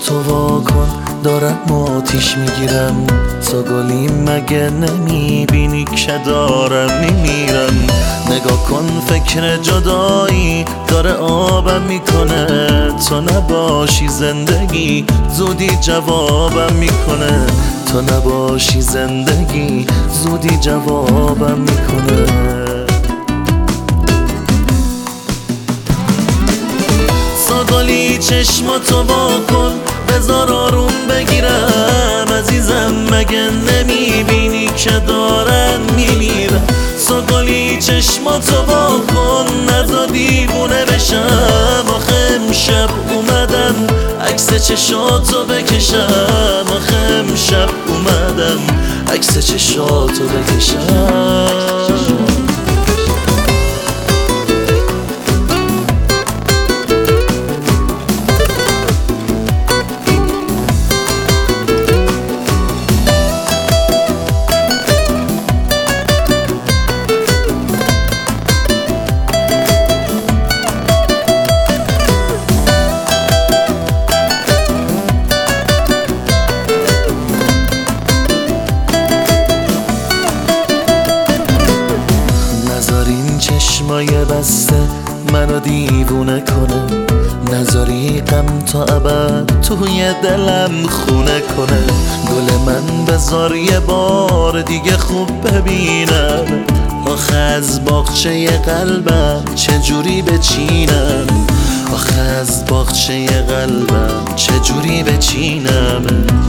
چشماتو وا کن دارم آتیش میگیرم، تا گلی مگه نمیبینی که دارم میمیرم؟ نگاه کن فکر جدایی داره آبم میکنه، تو نباشی زندگی زودی جوابم میکنه، تو نباشی زندگی زودی جوابم میکنه. ساگلی چشماتو وا کن بذار آروم بگیرم، عزیزم مگه نمیبینی که دارن میمیرم؟ ساگلی چشماتو وا کن نذار دیوونه بشم، آخه امشب اومدم عکس چشاتو بکشم، آخه امشب اومدم عکس چشاتو بکشم. چشمای بسته منو دیوونه کنه، نذاری غم تا ابد توی دلم خونه کنه. گل من بذار یه بار دیگه خوب ببینم، آخه از باغچه قلبم چجوری بچینم، آخه از باغچه قلبم چجوری بچینم.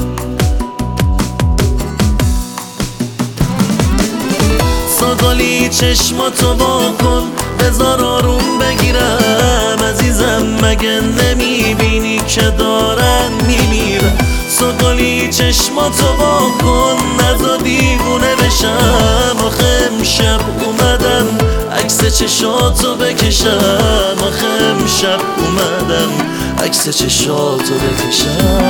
ساگلی چشماتو وا کن بذار آروم بگیرم، عزیزم مگه نمیبینی که دارن میمیرم؟ ساگلی چشماتو وا کن نذار دیوونه بشم، آخه امشب اومدم عکس چشاتو بکشم، آخه امشب اومدم عکس چشاتو بکشم.